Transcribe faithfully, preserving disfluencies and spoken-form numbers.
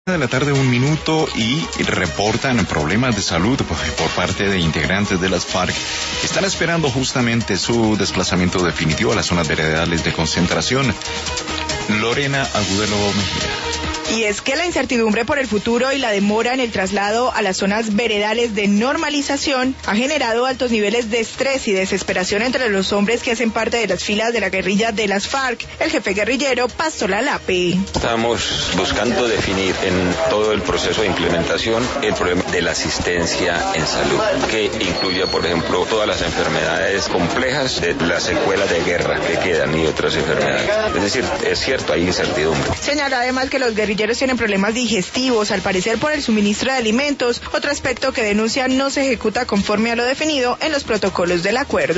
De la tarde, un minuto, y reportan problemas de salud por parte de integrantes de las FARC que están esperando justamente su desplazamiento definitivo a las zonas veredales de concentración. Lorena Agudelo Mejía. Y es que la incertidumbre por el futuro y la demora en el traslado a las zonas veredales de normalización ha generado altos niveles de estrés y desesperación entre los hombres que hacen parte de las filas de la guerrilla de las FARC. El jefe guerrillero, Pastor Alape. Estamos buscando definir en todo el proceso de implementación el problema de la asistencia en salud, que incluya, por ejemplo, todas las enfermedades complejas de las secuelas de guerra que quedan y otras enfermedades. Es decir, es cierto, hay incertidumbre. Señala además que los guerrilleros tienen problemas digestivos, al parecer por el suministro de alimentos, otro aspecto que denuncian no se ejecuta conforme a lo definido en los protocolos del acuerdo.